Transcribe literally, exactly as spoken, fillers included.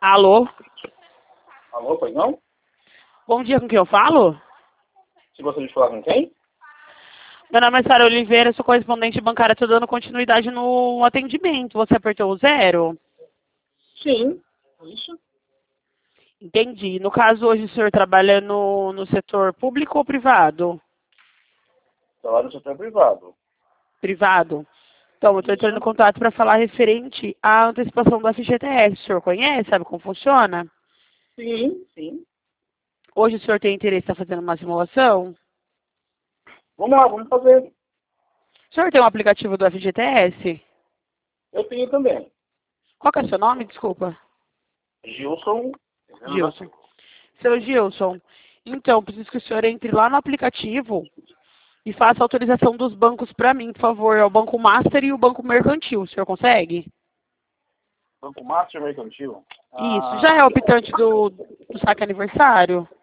Alô? Alô, pois não? Bom dia, com quem eu falo? Se gostaria de falar com quem? Meu nome é Sara Oliveira, sou correspondente bancária, estou dando continuidade no atendimento. Você apertou o zero? Sim. Isso? Entendi. No caso, hoje o senhor trabalha no, no setor público ou privado? Trabalho no setor privado. Privado. Então, eu estou entrando em Isso? contato para falar referente à antecipação do F G T S. O senhor conhece? Sabe como funciona? Sim, sim. Hoje o senhor tem interesse em estar fazendo uma simulação? Vamos lá, vamos fazer. O senhor tem um aplicativo do F G T S? Eu tenho também. Qual que é o seu nome? Desculpa. Gilson. Gilson. Seu Gilson, então, preciso que o senhor entre lá no aplicativo e faça a autorização dos bancos para mim, por favor. É o Banco Master e o Banco Mercantil. O senhor consegue? Banco Master Mercantil. Isso. Ah, Já é optante do, do saque aniversário?